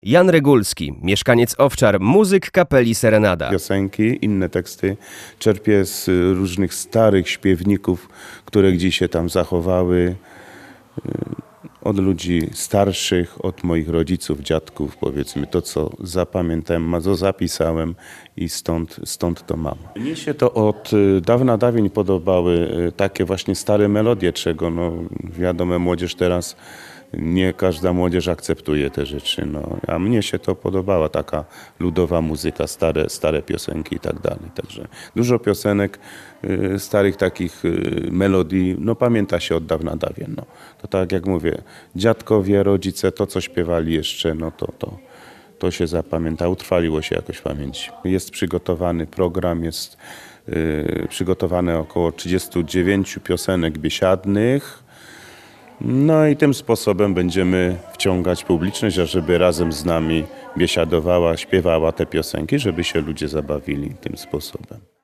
Jan Regulski, mieszkaniec Owczar, muzyk kapeli Serenada. Piosenki, inne teksty czerpię z różnych starych śpiewników, które gdzieś się tam zachowały. Od ludzi starszych, od moich rodziców, dziadków, powiedzmy, to co zapamiętałem, co zapisałem i stąd to mam. Mnie się to od dawna dawien podobały takie właśnie stare melodie, czego no wiadomo, młodzież teraz, nie każda młodzież akceptuje te rzeczy, no, a mnie się to podobała, taka ludowa muzyka, stare piosenki i tak dalej. Także dużo piosenek, starych takich melodii, no pamięta się od dawna dawien. No. To tak jak mówię, dziadkowie, rodzice, to co śpiewali jeszcze, no to się zapamięta, utrwaliło się jakoś w pamięci. Jest przygotowany program, jest przygotowane około 39 piosenek biesiadnych. No i tym sposobem będziemy wciągać publiczność, ażeby razem z nami biesiadowała, śpiewała te piosenki, żeby się ludzie zabawili tym sposobem.